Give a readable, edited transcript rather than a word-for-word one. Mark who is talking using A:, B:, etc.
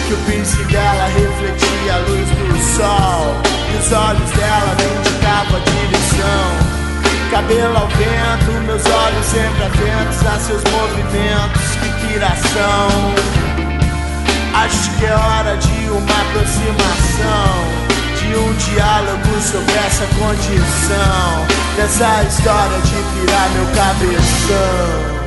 A: que o piercing dela refletia a luz do sol e os olhos dela me indicavam a direção. Cabelo ao vento, meus olhos sempre atentos a seus movimentos, que piração. Acho que é hora de uma aproximação, de um diálogo sobre essa condição, dessa história de pirar meu cabeção.